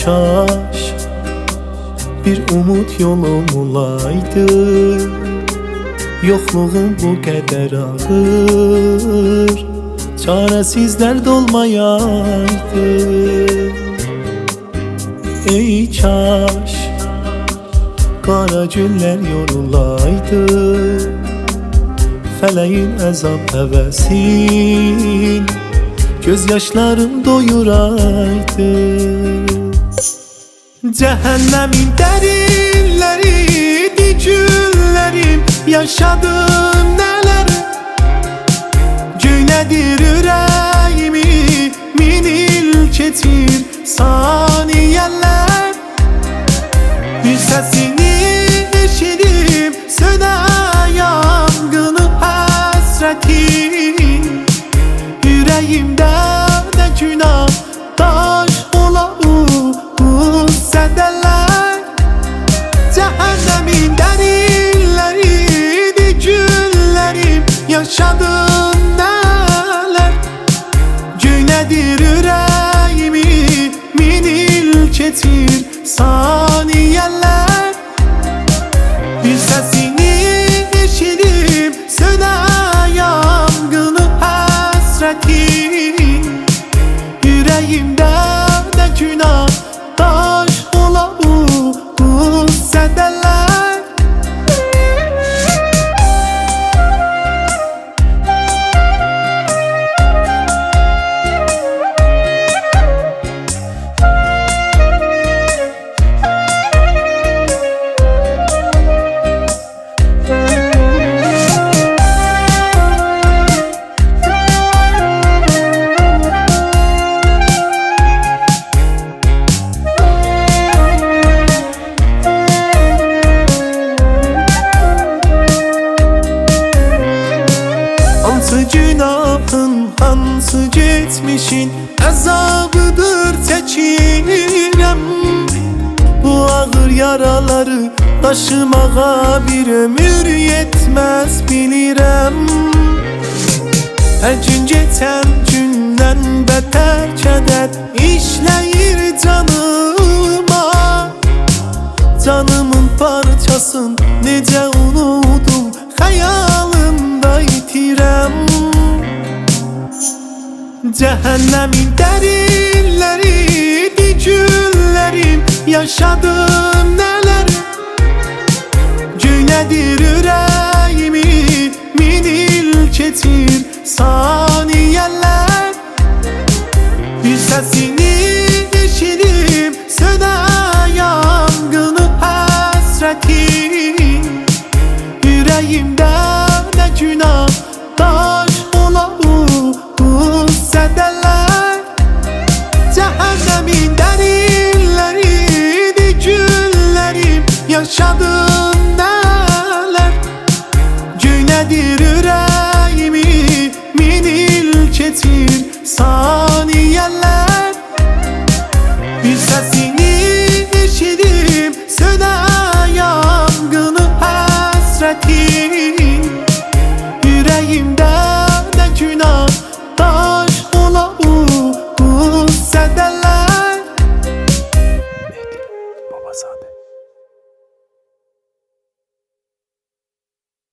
kaş bir umut yolum olaydı. Yokluğum bu kadar ağır, çaresizler dolmayaydı. Ey kaş kara günler yorulaydı. Feleğin azap hevesin gözyaşlarım doyuraydı. Cehennemin derinleriydi günlerim, yaşadım neler. Cöyledir yüreğimi minil ketir saniyeler. Bir sesini eşitip söne yangını hasretin. Yüreğimde ne günah taş ola bu sedeler. Cehennemin derinleriydi günlerim, yaşadım neler. Cöyledir yüreğimi minil ketir saniyeler. Bir sesini eşitip söne yangını hasretin. Yüreğimde ne günah taş ola bu sedeler. Hansı günahın, hansı geçmişin azabıdır çekirəm. Bu ağır yaraları taşımağa bir ömür yetmez bilirəm. Her gün geçen günden beter keder işleyir canıma. Canımın parçasın nece unudum, hayalımda itirəm. Cehennemin derinleriydi günlerim, yaşadım neler. Cöyledir yüreğimi minil ketir saniyeler. Bir sesini eşitip söne yangını hasretin. Yüreğimde ne günah taş ola bu sedeler. Cehennemin derinleriydi günlerim, yaşadım neler. Cöyledir yüreğimi minil ketir saniyeler. Bir sesini eşitip söne yangını hasretin. Yüreğimde ne günah taş ola bu sedeler.